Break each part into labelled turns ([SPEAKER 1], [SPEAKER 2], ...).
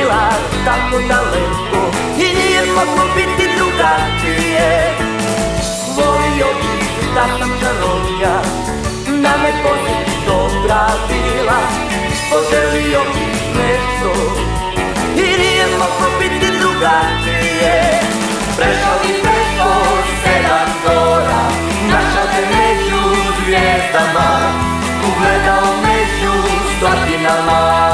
[SPEAKER 1] bila tako daleko i nije moglo biti drugačije. Volio bih da sam čarolija, da me posjeti dobra bila. Poželio bih nešto i nije moglo biti drugačije. Prešao bih preko 7 gora, našao te među zvijezdama, ugledao među stotinama.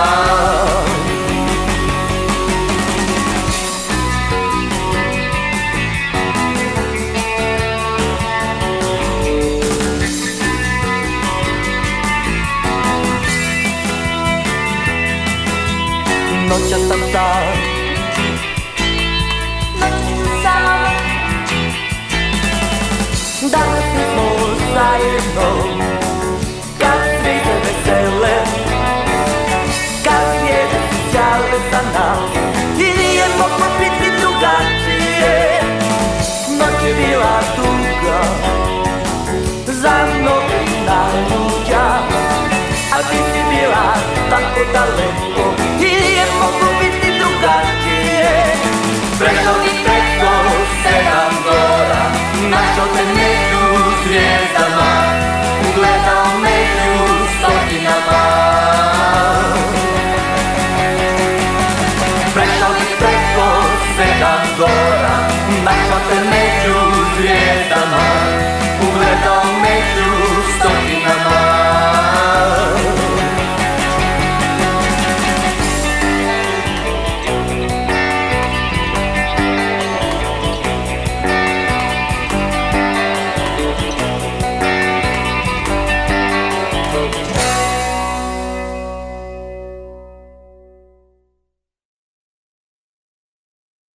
[SPEAKER 1] Noćas sam sam, danas nismo zajedno, kad svi se vesele, kad zvijezde su sjale za nas i nije moglo biti drugačije. Noć je bila duga, za mnoge naluđa, a ti si bila tako daleko i nije moglo biti drugačije. Prešao bih preko 7 gora, našao te među zvijezdama, ugledao među stotinama. Prešao bih preko 7 gora, našao te među zvijezdama,